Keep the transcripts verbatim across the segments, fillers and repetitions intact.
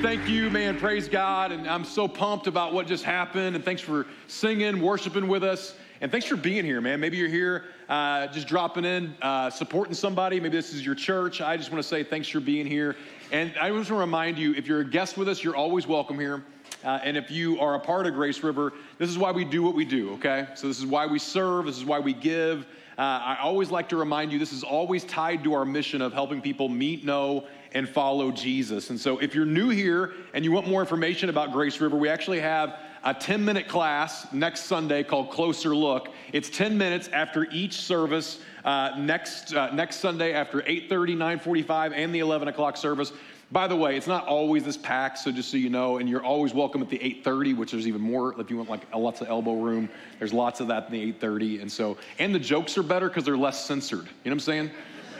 thank you, man. Praise God. And I'm so pumped about what just happened. And thanks for singing, worshiping with us. And thanks for being here, man. Maybe you're here uh, just dropping in, uh, supporting somebody. Maybe this is your church. I just want to say thanks for being here. And I just want to remind you, if you're a guest with us, you're always welcome here. Uh, and if you are a part of Grace River, this is why we do what we do, okay? So this is why we serve. This is why we give. Uh, I always like to remind you, this is always tied to our mission of helping people meet, know, and follow Jesus. And so if you're new here and you want more information about Grace River, we actually have a ten-minute class next Sunday called Closer Look. It's ten minutes after each service uh, next uh, next Sunday after eight thirty, nine forty-five, and the eleven o'clock service. By the way, it's not always this packed, so just so you know, and you're always welcome at the eight thirty, which there's even more, if you want like lots of elbow room, there's lots of that in the eight thirty, and so, and the jokes are better because they're less censored, you know what I'm saying?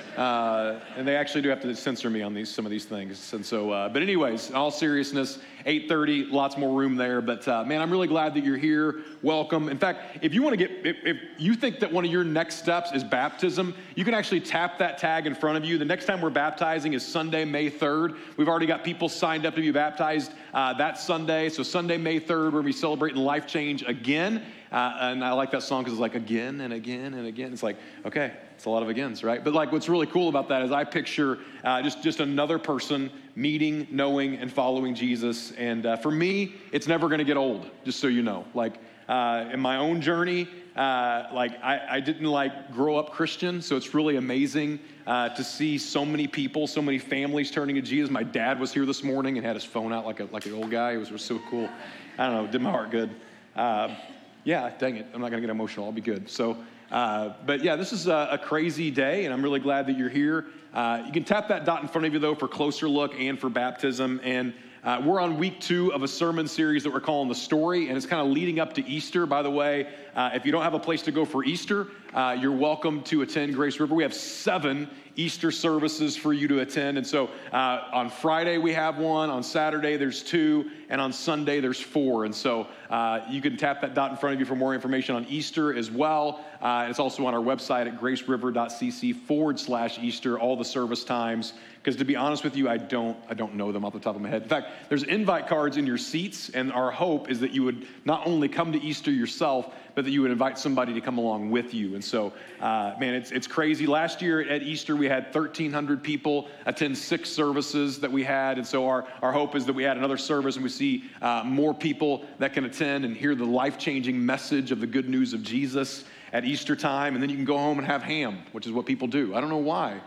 Uh, and they actually do have to censor me on these some of these things, and so, uh, but anyways, in all seriousness, eight thirty, lots more room there, but uh, man, I'm really glad that you're here. Welcome. In fact, if you want to get, if, if you think that one of your next steps is baptism, you can actually tap that tag in front of you. The next time we're baptizing is Sunday, May third. We've already got people signed up to be baptized uh, that Sunday, so Sunday, May third, we're going to be celebrating life change again. Uh, and I like that song because it's like again and again and again. It's like, okay, it's a lot of agains, right? But like what's really cool about that is I picture uh, just, just another person meeting, knowing, and following Jesus. And uh, for me, it's never going to get old, just so you know. Like uh, in my own journey, uh, like I, I didn't like grow up Christian, so it's really amazing uh, to see so many people, so many families turning to Jesus. My dad was here this morning and had his phone out like a like an old guy. It was, was so cool. I don't know, did my heart good. Uh, Yeah, dang it. I'm not going to get emotional. I'll be good. So, uh, but yeah, this is a, a crazy day, and I'm really glad that you're here. Uh, you can tap that dot in front of you, though, for Closer Look and for baptism. And uh, we're on week two of a sermon series that we're calling The Story, and it's kind of leading up to Easter. By the way, uh, if you don't have a place to go for Easter, uh, you're welcome to attend Grace River. We have seven Easter services for you to attend. And so uh, on Friday we have one, on Saturday there's two, and on Sunday there's four. And so uh, you can tap that dot in front of you for more information on Easter as well. Uh, it's also on our website at graceriver.cc forward slash Easter, all the service times. Because to be honest with you, I don't I don't know them off the top of my head. In fact, there's invite cards in your seats, and our hope is that you would not only come to Easter yourself, but that you would invite somebody to come along with you. And so, uh, man, it's it's crazy. Last year at Easter, we had thirteen hundred people attend six services that we had. And so our, our hope is that we add another service and we see uh, more people that can attend and hear the life-changing message of the good news of Jesus at Easter time. And then you can go home and have ham, which is what people do. I don't know why.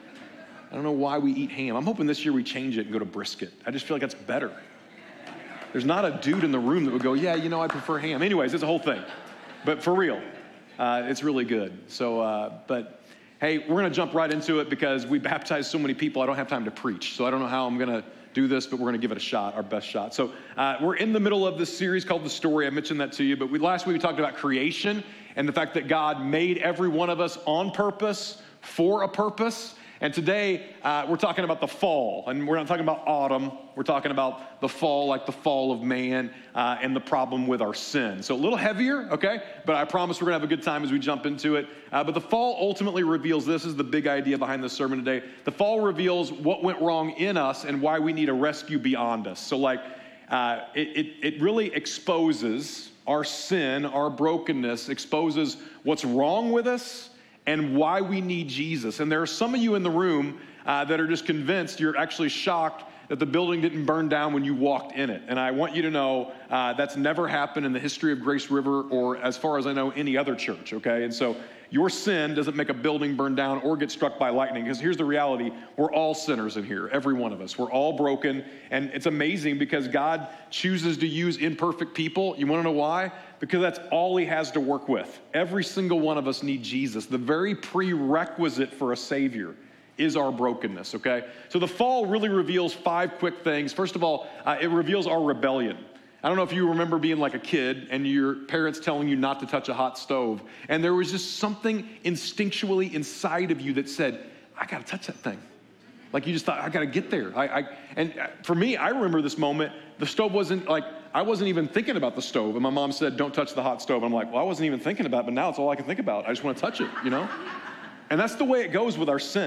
I don't know why we eat ham. I'm hoping this year we change it and go to brisket. I just feel like that's better. There's not a dude in the room that would go, yeah, you know, I prefer ham. Anyways, it's a whole thing. But for real, uh, it's really good. So, uh, but hey, we're going to jump right into it because we baptized so many people, I don't have time to preach. So I don't know how I'm going to do this, but we're going to give it a shot, our best shot. So uh, we're in the middle of this series called The Story. I mentioned that to you, but we, last week we talked about creation and the fact that God made every one of us on purpose, for a purpose. And today, uh, we're talking about the fall, and we're not talking about autumn. We're talking about the fall, like the fall of man, uh, and the problem with our sin. So a little heavier, okay? But I promise we're going to have a good time as we jump into it. Uh, but the fall ultimately reveals, this is the big idea behind this sermon today. The fall reveals what went wrong in us and why we need a rescue beyond us. So like, uh, it, it, it really exposes our sin, our brokenness, exposes what's wrong with us, and why we need Jesus. And there are some of you in the room uh, that are just convinced, you're actually shocked that the building didn't burn down when you walked in it. And I want you to know uh, that's never happened in the history of Grace River or, as far as I know, any other church, okay? And so your sin doesn't make a building burn down or get struck by lightning, because here's the reality. We're all sinners in here, every one of us. We're all broken, and it's amazing because God chooses to use imperfect people. You want to know why? Because that's all he has to work with. Every single one of us need Jesus. The very prerequisite for a Savior is our brokenness, okay? So the fall really reveals five quick things. First of all, uh, it reveals our rebellion. I don't know if you remember being like a kid and your parents telling you not to touch a hot stove, and there was just something instinctually inside of you that said, I gotta touch that thing. Like you just thought, I gotta get there. I, I, and for me, I remember this moment, the stove wasn't like, I wasn't even thinking about the stove, and my mom said, don't touch the hot stove. I'm like, well, I wasn't even thinking about it, but now it's all I can think about. I just wanna touch it, you know? And that's the way it goes with our sin.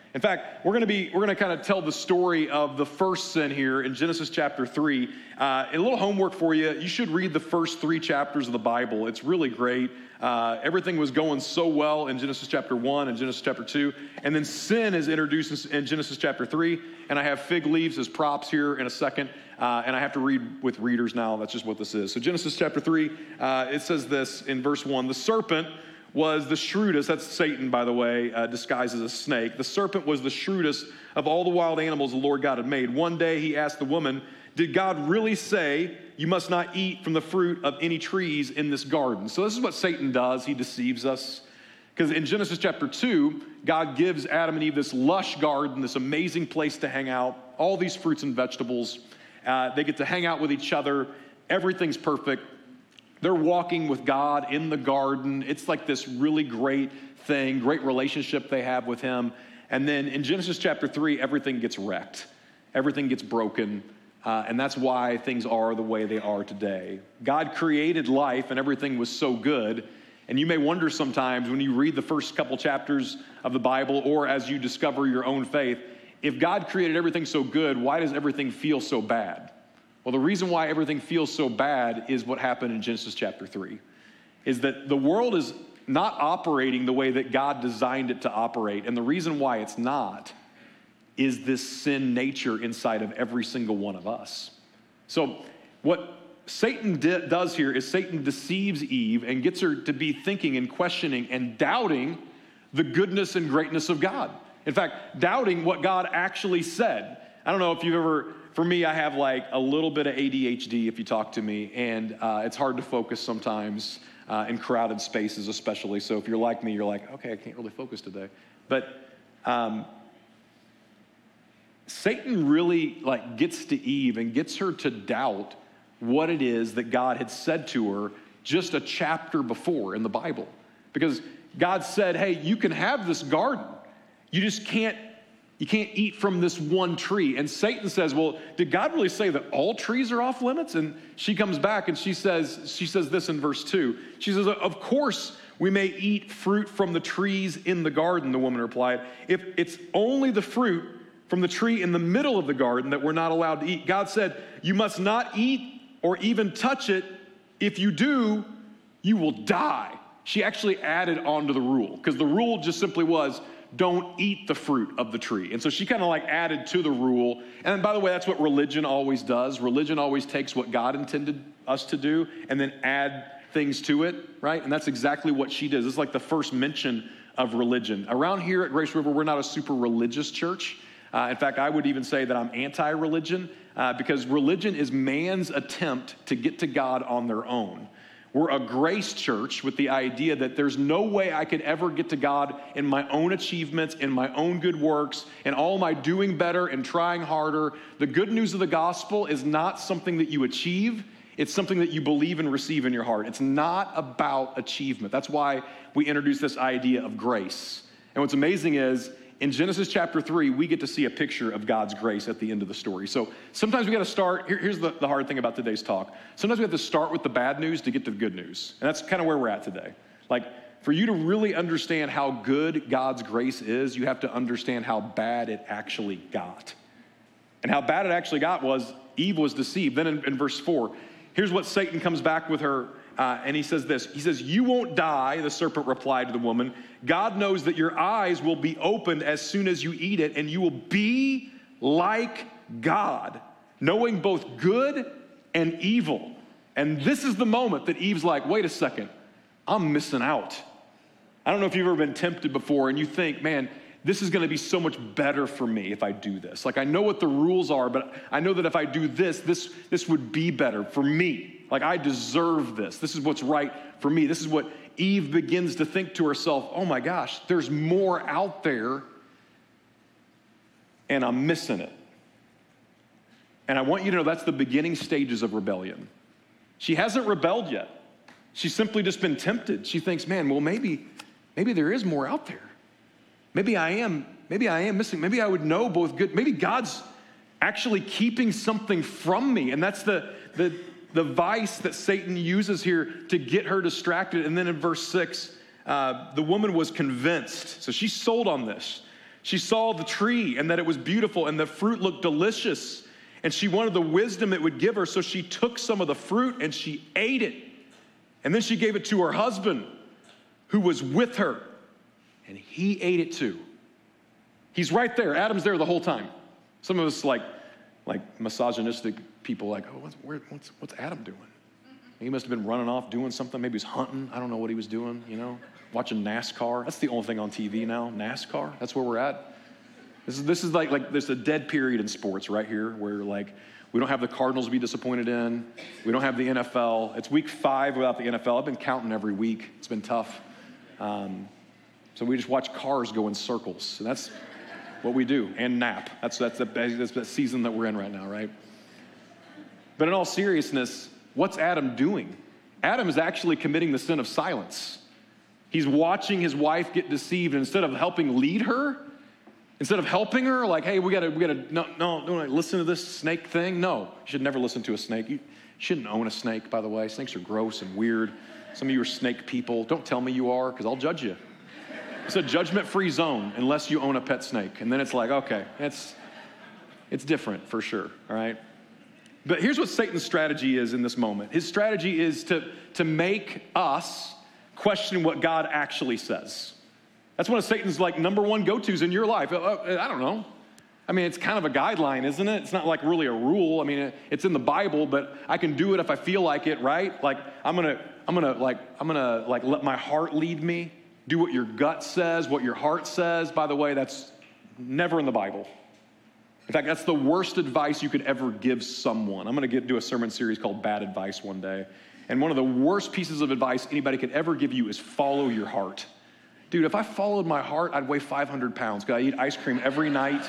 In fact, we're going to be, we're going to kind of tell the story of the first sin here in Genesis chapter three. Uh, a little homework for you. You should read the first three chapters of the Bible. It's really great. Uh, everything was going so well in Genesis chapter one and Genesis chapter two. And then sin is introduced in Genesis chapter three. And I have fig leaves as props here in a second. Uh, and I have to read with readers now. That's just what this is. So Genesis chapter three, uh, it says this in verse one. The serpent was the shrewdest, that's Satan, by the way, uh, disguised as a snake. The serpent was the shrewdest of all the wild animals the Lord God had made. One day he asked the woman, did God really say you must not eat from the fruit of any trees in this garden? So this is what Satan does. He deceives us. Because in Genesis chapter two, God gives Adam and Eve this lush garden, this amazing place to hang out, all these fruits and vegetables. Uh, they get to hang out with each other. Everything's perfect. They're walking with God in the garden. It's like this really great thing, great relationship they have with him. And then in Genesis chapter three, everything gets wrecked. Everything gets broken. Uh, and that's why things are the way they are today. God created life and everything was so good. And you may wonder sometimes when you read the first couple chapters of the Bible or as you discover your own faith, if God created everything so good, why does everything feel so bad? Well, the reason why everything feels so bad is what happened in Genesis chapter three, is that the world is not operating the way that God designed it to operate. And the reason why it's not is this sin nature inside of every single one of us. So what Satan di- does here is Satan deceives Eve and gets her to be thinking and questioning and doubting the goodness and greatness of God. In fact, doubting what God actually said. I don't know if you've ever... For me, I have like a little bit of A D H D if you talk to me, and uh, it's hard to focus sometimes uh, in crowded spaces especially. So if you're like me, you're like, okay, I can't really focus today. But um, Satan really like gets to Eve and gets her to doubt what it is that God had said to her just a chapter before in the Bible. Because God said, hey, you can have this garden. You just can't You can't eat from this one tree. And Satan says, well, did God really say that all trees are off limits? And she comes back and she says, she says this in verse two. She says, of course we may eat fruit from the trees in the garden, the woman replied. If it's only the fruit from the tree in the middle of the garden that we're not allowed to eat. God said, you must not eat or even touch it. If you do, you will die. She actually added on to the rule because the rule just simply was, don't eat the fruit of the tree. And so she kind of like added to the rule. And by the way, that's what religion always does. Religion always takes what God intended us to do and then add things to it, right? And that's exactly what she does. It's like the first mention of religion. Around here at Grace River, we're not a super religious church. Uh, in fact, I would even say that I'm anti-religion uh, because religion is man's attempt to get to God on their own. We're a grace church with the idea that there's no way I could ever get to God in my own achievements, in my own good works, in all my doing better and trying harder. The good news of the gospel is not something that you achieve. It's something that you believe and receive in your heart. It's not about achievement. That's why we introduce this idea of grace. And what's amazing is in Genesis chapter three, we get to see a picture of God's grace at the end of the story. So sometimes we got to start, here, here's the, the hard thing about today's talk. Sometimes we have to start with the bad news to get to the good news. And that's kind of where we're at today. Like, for you to really understand how good God's grace is, you have to understand how bad it actually got. And how bad it actually got was Eve was deceived. Then in, in verse four, here's what Satan comes back with her. Uh, and he says this, he says, you won't die, the serpent replied to the woman. God knows that your eyes will be opened as soon as you eat it, and you will be like God, knowing both good and evil. And this is the moment that Eve's like, wait a second, I'm missing out. I don't know if you've ever been tempted before and you think, man, this is going to be so much better for me if I do this. Like, I know what the rules are, but I know that if I do this, this, this would be better for me. Like, I deserve this. This is what's right for me. This is what Eve begins to think to herself, oh my gosh, there's more out there, and I'm missing it. And I want you to know that's the beginning stages of rebellion. She hasn't rebelled yet. She's simply just been tempted. She thinks, man, well, maybe, maybe there is more out there. Maybe I am, maybe I am missing. Maybe I would know both good. Maybe God's actually keeping something from me. And that's the, the, the vice that Satan uses here to get her distracted. And then in verse six, uh, the woman was convinced. So she's sold on this. She saw the tree and that it was beautiful and the fruit looked delicious. And she wanted the wisdom it would give her, so she took some of the fruit and she ate it. And then she gave it to her husband, who was with her, and he ate it too. He's right there. Adam's there the whole time. Some of us like, like misogynistic people like, oh, what's, where, what's, what's Adam doing? He must have been running off doing something. Maybe he's hunting. I don't know what he was doing, you know, watching NASCAR. That's the only thing on T V now, NASCAR. That's where we're at. This is, this is like, like there's a dead period in sports right here where like we don't have the Cardinals to be disappointed in. We don't have the N F L. It's week five without the N F L. I've been counting every week. It's been tough. Um, so we just watch cars go in circles. And that's what we do, and nap. That's, that's, the, that's the season that we're in right now, right? But in all seriousness, what's Adam doing? Adam is actually committing the sin of silence. He's watching his wife get deceived, and instead of helping lead her, instead of helping her, like, hey, we gotta, we gotta, no, no, don't listen to this snake thing. No, you should never listen to a snake. You shouldn't own a snake, by the way. Snakes are gross and weird. Some of you are snake people. Don't tell me you are, because I'll judge you. It's a judgment-free zone unless you own a pet snake. And then it's like, okay, it's, it's different for sure, all right? But here's what Satan's strategy is in this moment. His strategy is to, to make us question what God actually says. That's one of Satan's like number one go-tos in your life. I don't know. I mean, it's kind of a guideline, isn't it? It's not like really a rule. I mean, it's in the Bible, but I can do it if I feel like it, right? Like I'm gonna, I'm gonna like, I'm gonna like let my heart lead me. Do what your gut says, what your heart says. By the way, that's never in the Bible. In fact, that's the worst advice you could ever give someone. I'm gonna get, do a sermon series called Bad Advice one day. And one of the worst pieces of advice anybody could ever give you is follow your heart. Dude, if I followed my heart, I'd weigh five hundred pounds because I eat ice cream every night.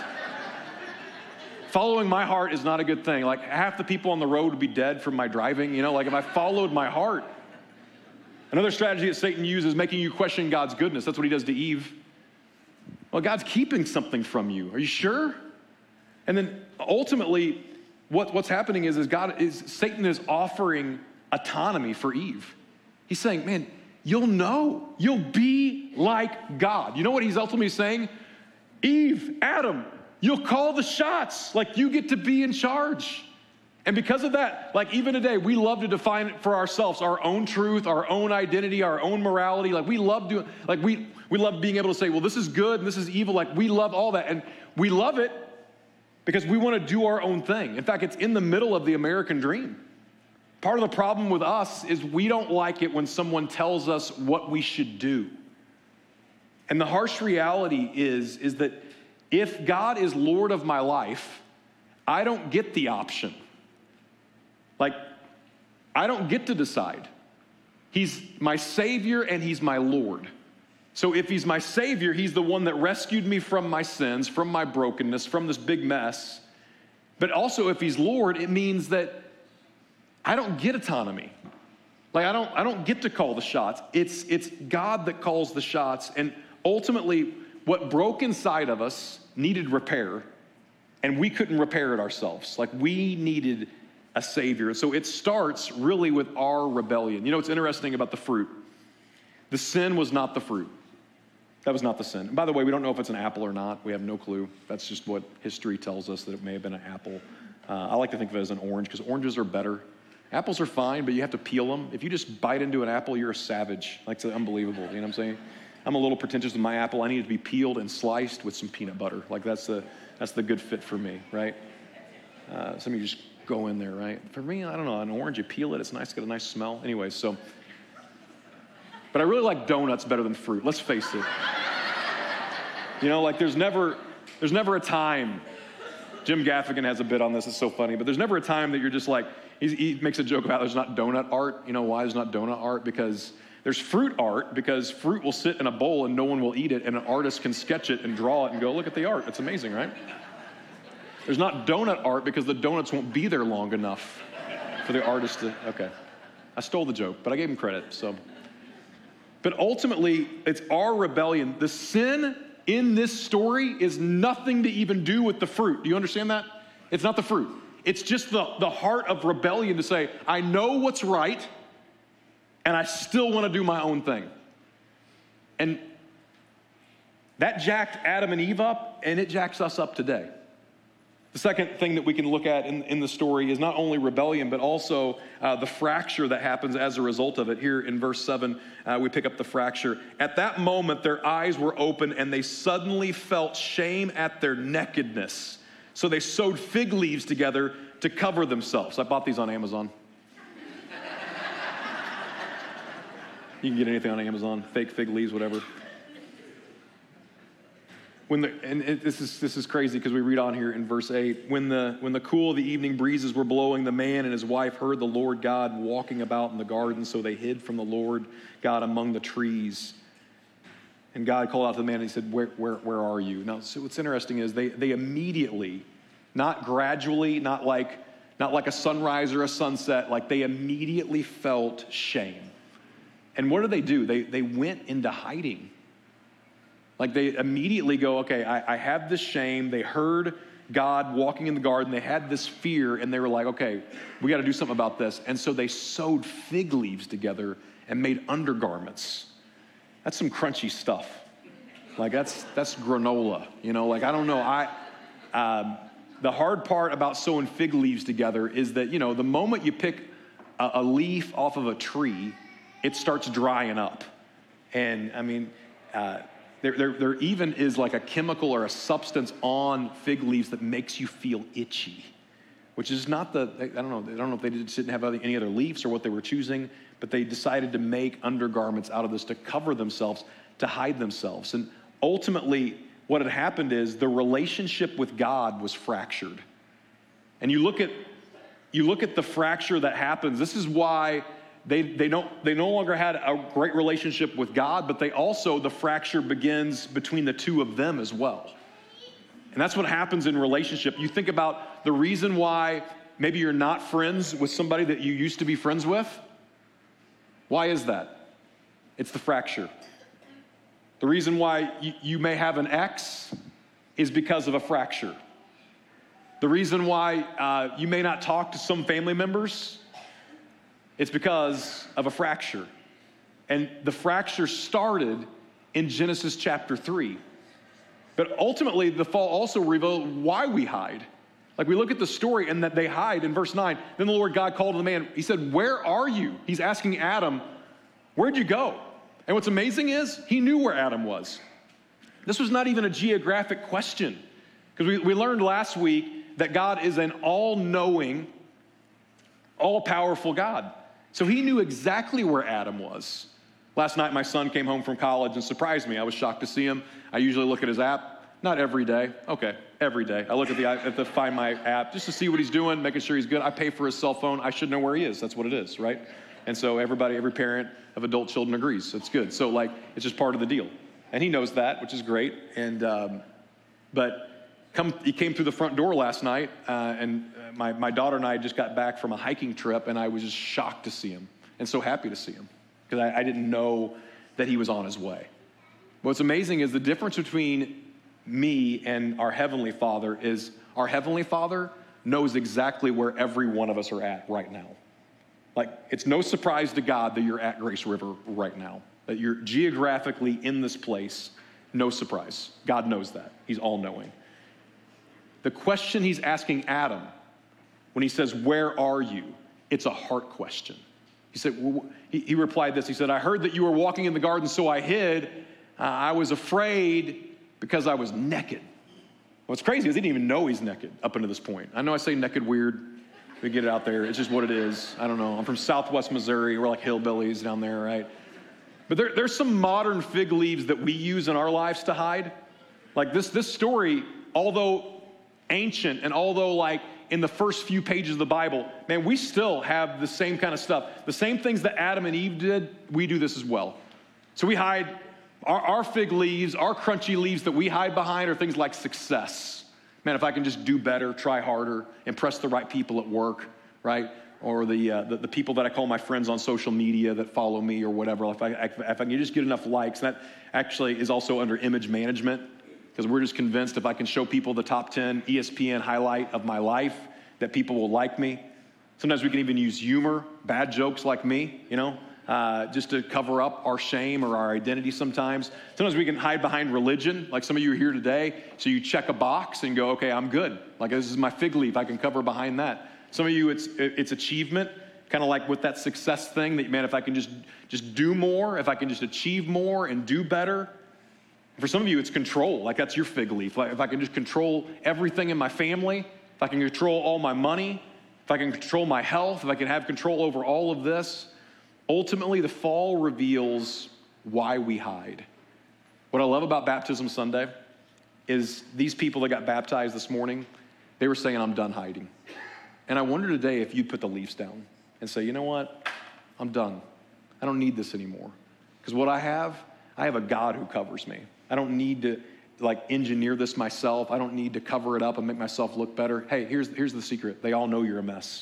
Following my heart is not a good thing. Like half the people on the road would be dead from my driving. You know, like if I followed my heart. Another strategy that Satan uses is making you question God's goodness. That's what he does to Eve. Well, God's keeping something from you. Are you sure? And then ultimately, what, what's happening is, is God is Satan is offering autonomy for Eve. He's saying, man, you'll know. You'll be like God. You know what he's ultimately saying? Eve, Adam, you'll call the shots. Like you get to be in charge. And because of that, like even today, we love to define it for ourselves, our own truth, our own identity, our own morality. Like we love doing, like we, we love being able to say, well, this is good and this is evil. Like we love all that. And we love it because we want to do our own thing. In fact, it's in the middle of the American dream. Part of the problem with us is we don't like it when someone tells us what we should do. And the harsh reality is, is that if God is Lord of my life, I don't get the option. Like, I don't get to decide. He's my Savior and he's my Lord. So if he's my Savior, he's the one that rescued me from my sins, from my brokenness, from this big mess. But also if he's Lord, it means that I don't get autonomy. Like I don't, I don't get to call the shots. It's, it's God that calls the shots. And ultimately, what broke inside of us needed repair, and we couldn't repair it ourselves. Like we needed a Savior. So it starts really with our rebellion. You know what's interesting about the fruit? The sin was not the fruit. That was not the sin. And by the way, we don't know if it's an apple or not. We have no clue. That's just what history tells us, that it may have been an apple. Uh, I like to think of it as an orange because oranges are better. Apples are fine, but you have to peel them. If you just bite into an apple, you're a savage. Like, it's unbelievable. You know what I'm saying? I'm a little pretentious with my apple. I need it to be peeled and sliced with some peanut butter. Like, that's the, that's the good fit for me, right? Uh, some of you just go in there, right? For me, I don't know, an orange, you peel it, it's nice, got a nice smell. Anyways, so, but I really like donuts better than fruit, let's face it. You know, like there's never, there's never a time, Jim Gaffigan has a bit on this, it's so funny, but there's never a time that you're just like, he, he makes a joke about there's not donut art. You know why there's not donut art? Because there's fruit art, because fruit will sit in a bowl and no one will eat it, and an artist can sketch it and draw it and go, look at the art, it's amazing, right? There's not donut art because the donuts won't be there long enough for the artist to, okay. I stole the joke, but I gave him credit, so. But ultimately, it's our rebellion. The sin in this story is nothing to even do with the fruit. Do you understand that? It's not the fruit. It's just the, the heart of rebellion to say, I know what's right, and I still want to do my own thing. And That jacked Adam and Eve up, and it jacks us up today. The second thing that we can look at in, in the story is not only rebellion, but also uh, the fracture that happens as a result of it. Here in verse seven, uh, we pick up the fracture. At that moment, their eyes were open, and they suddenly felt shame at their nakedness. So they sewed fig leaves together to cover themselves. I bought these on Amazon. You can get anything on Amazon, fake fig leaves, whatever. When the, and it, this is this is crazy because we read on here in verse eight. When the when the cool of the evening breezes were blowing, the man and his wife heard the Lord God walking about in the garden, so they hid from the Lord God among the trees. And God called out to the man and he said, where where where are you? Now, so what's interesting is they they immediately, not gradually, not like not like a sunrise or a sunset, like they immediately felt shame. And what did they do? They they went into hiding. Like they immediately go, okay, I, I have this shame. They heard God walking in the garden. They had this fear, and they were like, okay, we got to do something about this. And so they sewed fig leaves together and made undergarments. That's some crunchy stuff. Like that's that's granola, you know. Like I don't know. I um, the hard part about sewing fig leaves together is that you know the moment you pick a, a leaf off of a tree, it starts drying up, and I mean. Uh, There, there, there even is like a chemical or a substance on fig leaves that makes you feel itchy, which is not the, I don't know, I don't know if they didn't have any other leaves or what they were choosing, but they decided to make undergarments out of this to cover themselves, to hide themselves. And ultimately, what had happened is the relationship with God was fractured. And you look at, you look at the fracture that happens. This is why They they don't they no longer had a great relationship with God, but they also, the fracture begins between the two of them as well. And that's what happens in relationship. You think about the reason why maybe you're not friends with somebody that you used to be friends with. Why is that? It's the fracture. The reason why you, you may have an ex is because of a fracture. The reason why uh, you may not talk to some family members, it's because of a fracture. And the fracture started in Genesis chapter three. But ultimately, the fall also revealed why we hide. Like we look at the story and that they hide in verse nine. Then the Lord God called to the man. He said, where are you? He's asking Adam, where'd you go? And what's amazing is he knew where Adam was. This was not even a geographic question. Because we, we learned last week that God is an all-knowing, all-powerful God. So he knew exactly where Adam was. Last night, my son came home from college and surprised me. I was shocked to see him. I usually look at his app. Not every day. Okay, every day. I look at the, at the Find My app just to see what he's doing, making sure he's good. I pay for his cell phone. I should know where he is. That's what it is, right? And so everybody, every parent of adult children agrees. So it's good. So like, it's just part of the deal. And he knows that, which is great. And um, but come, he came through the front door last night, uh, and my, my daughter and I just got back from a hiking trip, and I was just shocked to see him and so happy to see him because I, I didn't know that he was on his way. What's amazing is the difference between me and our Heavenly Father is our Heavenly Father knows exactly where every one of us are at right now. Like, it's no surprise to God that you're at Grace River right now, that you're geographically in this place. No surprise. God knows that. He's all-knowing. The question he's asking Adam when he says, where are you? It's a heart question. He said, he, he replied this. He said, I heard that you were walking in the garden, so I hid. Uh, I was afraid because I was naked. What's crazy is he didn't even know he's naked up until this point. I know I say naked weird. We get it out there. It's just what it is. I don't know. I'm from Southwest Missouri. We're like hillbillies down there, right? But there, there's some modern fig leaves that we use in our lives to hide. Like this, this story, although ancient and although like in the first few pages of the Bible, man, we still have the same kind of stuff. The same things that Adam and Eve did, we do this as well. So we hide our, our fig leaves, our crunchy leaves that we hide behind are things like success. Man, if I can just do better, try harder, impress the right people at work, right? Or the, uh, the the people that I call my friends on social media that follow me or whatever. If I, if I can just get enough likes, that actually is also under image management. Because we're just convinced if I can show people the top ten E S P N highlight of my life, that people will like me. Sometimes we can even use humor, bad jokes like me, you know. uh, just to cover up our shame or our identity sometimes. Sometimes we can hide behind religion, like some of you are here today, so you check a box and go, okay, I'm good. Like, this is my fig leaf, I can cover behind that. Some of you, it's it's achievement, kind of like with that success thing that, man, if I can just, just do more, if I can just achieve more and do better. For some of you, it's control, like that's your fig leaf. Like if I can just control everything in my family, if I can control all my money, if I can control my health, if I can have control over all of this. Ultimately, the fall reveals why we hide. What I love about Baptism Sunday is these people that got baptized this morning, they were saying, I'm done hiding. And I wonder today if you'd put the leaves down and say, you know what? I'm done. I don't need this anymore. Because what I have, I have a God who covers me. I don't need to like engineer this myself. I don't need to cover it up and make myself look better. Hey, here's, here's the secret. They all know you're a mess.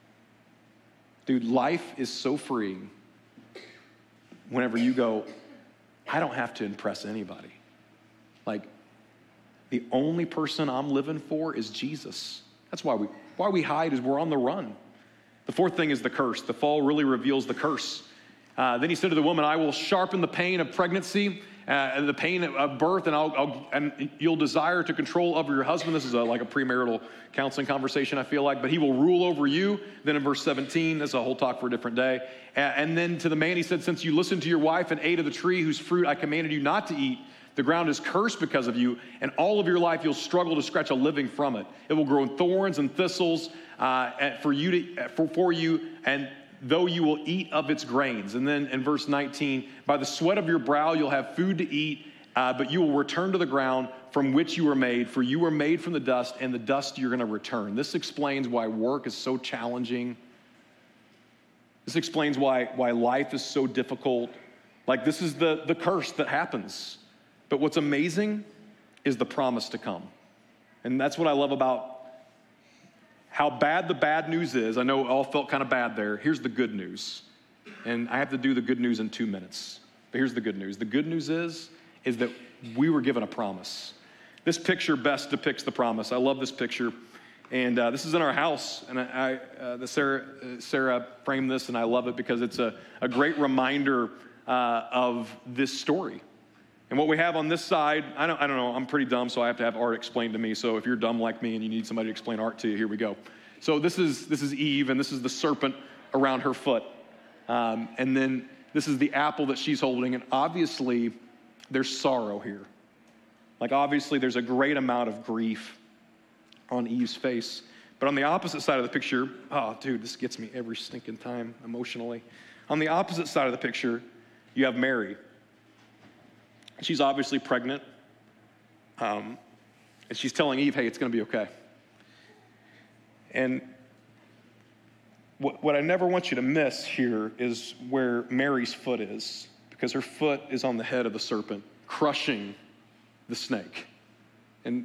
Dude, life is so freeing whenever you go, I don't have to impress anybody. Like, the only person I'm living for is Jesus. That's why we why we hide is we're on the run. The fourth thing is the curse. The fall really reveals the curse. Uh, then he said to the woman, I will sharpen the pain of pregnancy, uh, and the pain of birth, and, I'll, I'll, and you'll desire to control over your husband. This is a, like a premarital counseling conversation, I feel like. But he will rule over you. Then in verse seventeen, that's a whole talk for a different day. Uh, and then to the man he said, since you listened to your wife and ate of the tree whose fruit I commanded you not to eat, the ground is cursed because of you, and all of your life you'll struggle to scratch a living from it. It will grow in thorns and thistles uh, for you to, for, for you, and though you will eat of its grains. And then in verse nineteen, by the sweat of your brow you'll have food to eat, uh, but you will return to the ground from which you were made, for you were made from the dust, and the dust you're going to return. This explains why work is so challenging. This explains why, why life is so difficult. Like, this is the, the curse that happens. But what's amazing is the promise to come. And that's what I love about how bad the bad news is. I know it all felt kind of bad there. Here's the good news. And I have to do the good news in two minutes. But here's the good news. The good news is, is that we were given a promise. This picture best depicts the promise. I love this picture. And uh, this is in our house. And I, I, uh, the Sarah, uh, Sarah framed this, and I love it because it's a, a great reminder uh, of this story. And what we have on this side, I don't, I don't know, I'm pretty dumb, so I have to have art explained to me. So if you're dumb like me and you need somebody to explain art to you, here we go. So this is this is Eve, and this is the serpent around her foot. Um, and then this is the apple that she's holding, and obviously there's sorrow here. Like, obviously there's a great amount of grief on Eve's face. But on the opposite side of the picture, oh, dude, this gets me every stinking time emotionally. On the opposite side of the picture, you have Mary. She's obviously pregnant, um, and she's telling Eve, hey, it's going to be okay. And what, what I never want you to miss here is where Mary's foot is, because her foot is on the head of the serpent, crushing the snake. And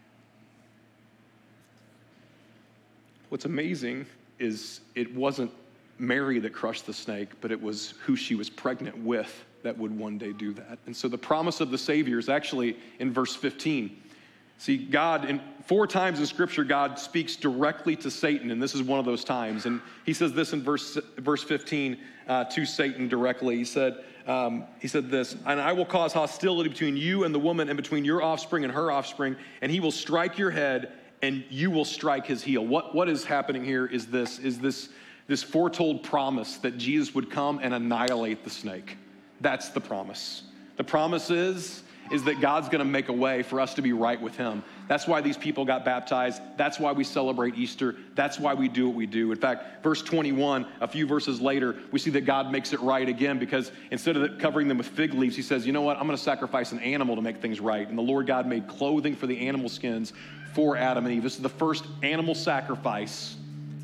what's amazing is it wasn't Mary that crushed the snake, but it was who she was pregnant with that would one day do that. And so the promise of the Savior is actually in verse fifteen. See, God, in four times in Scripture, God speaks directly to Satan, and this is one of those times. And he says this in verse verse fifteen uh, to Satan directly. He said, um, he said this, and I will cause hostility between you and the woman, and between your offspring and her offspring, and he will strike your head, and you will strike his heel. What what is happening here is this, is this, this foretold promise that Jesus would come and annihilate the snake. That's the promise. The promise is, is that God's going to make a way for us to be right with him. That's why these people got baptized. That's why we celebrate Easter. That's why we do what we do. In fact, verse twenty-one, a few verses later, we see that God makes it right again, because instead of covering them with fig leaves, he says, you know what? I'm going to sacrifice an animal to make things right. And the Lord God made clothing for the animal skins for Adam and Eve. This is the first animal sacrifice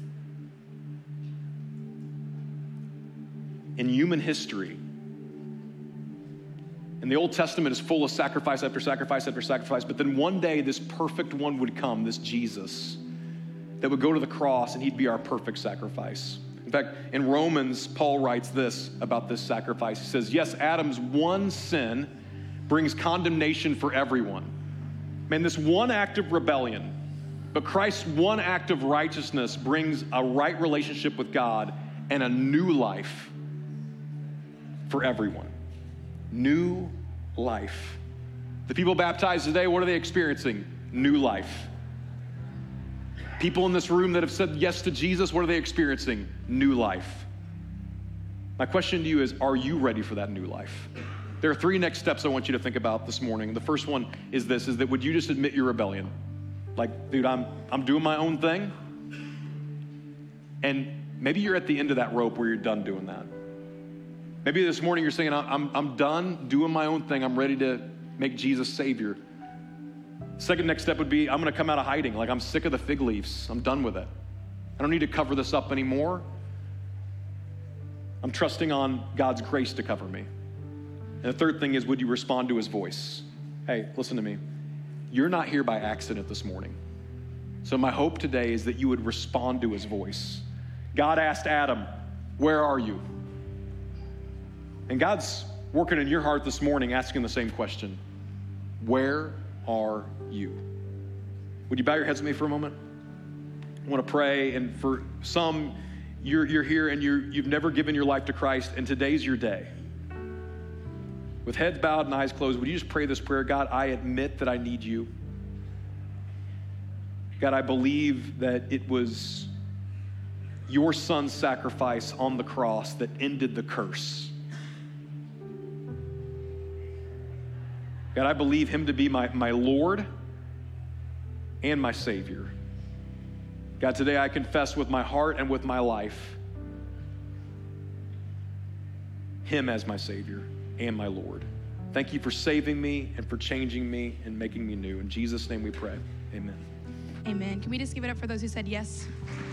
in human history. And the Old Testament is full of sacrifice after sacrifice after sacrifice, but then one day this perfect one would come, this Jesus, that would go to the cross, and he'd be our perfect sacrifice. In fact, in Romans, Paul writes this about this sacrifice. He says, yes, Adam's one sin brings condemnation for everyone. Man, this one act of rebellion, but Christ's one act of righteousness brings a right relationship with God and a new life. for everyone. New life. The people baptized today, what are they experiencing? New life. People in this room that have said yes to Jesus, what are they experiencing? New life. My question to you is, are you ready for that new life? There are three next steps I want you to think about this morning. The first one is this, is that would you just admit your rebellion? Like, dude, I'm, I'm doing my own thing. And maybe you're at the end of that rope where you're done doing that. Maybe this morning you're saying, I'm, I'm done doing my own thing. I'm ready to make Jesus Savior. Second next step would be, I'm gonna come out of hiding. Like, I'm sick of the fig leaves. I'm done with it. I don't need to cover this up anymore. I'm trusting on God's grace to cover me. And the third thing is, would you respond to his voice? Hey, listen to me. You're not here by accident this morning. So my hope today is that you would respond to his voice. God asked Adam, where are you? And God's working in your heart this morning asking the same question. Where are you? Would you bow your heads with me for a moment? I want to pray, and for some, you're, you're here and you're, you've never given your life to Christ, and today's your day. With heads bowed and eyes closed, would you just pray this prayer? God, I admit that I need you. God, I believe that it was your son's sacrifice on the cross that ended the curse. God, I believe him to be my, my Lord and my Savior. God, today I confess with my heart and with my life him as my Savior and my Lord. Thank you for saving me and for changing me and making me new. In Jesus' name we pray, amen. Amen. Can we just give it up for those who said yes?